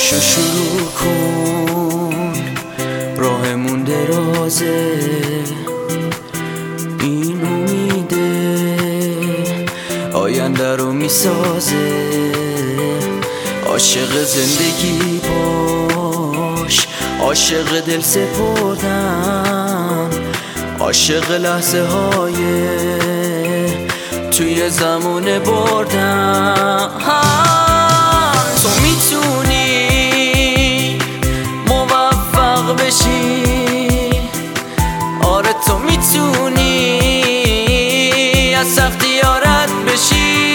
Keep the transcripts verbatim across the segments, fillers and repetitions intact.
پاشو شروع کن، راهمون درازه، این امیده آینده رو میسازه. عاشق زندگی باش، عاشق دل سپردن، عاشق لحظه های توی زمان بردن. تو میتونی موفق بشی، آره تو میتونی از سختی یارت بشی.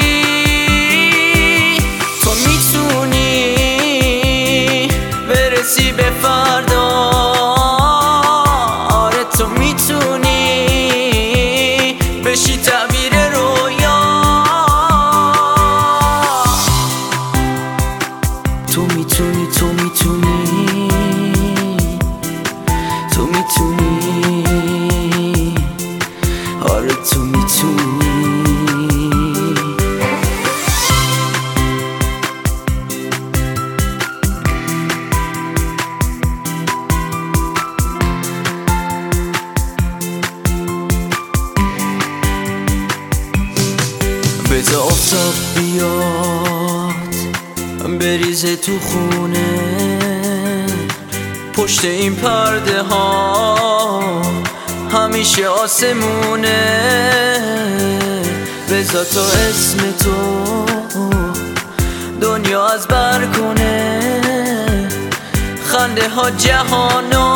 تو میتونی برسی به فردا، آره تو میتونی بشی تعبیر رویا. تو میتونی تو میتونی تو میتونی آره تو میتونی. بذار آفتاب بیاد بریزه تو خونه، پشت این پرده ها همیشه آسمونه. بذار تا اسم تو دنیا از بر کنه، خنده ها جهانو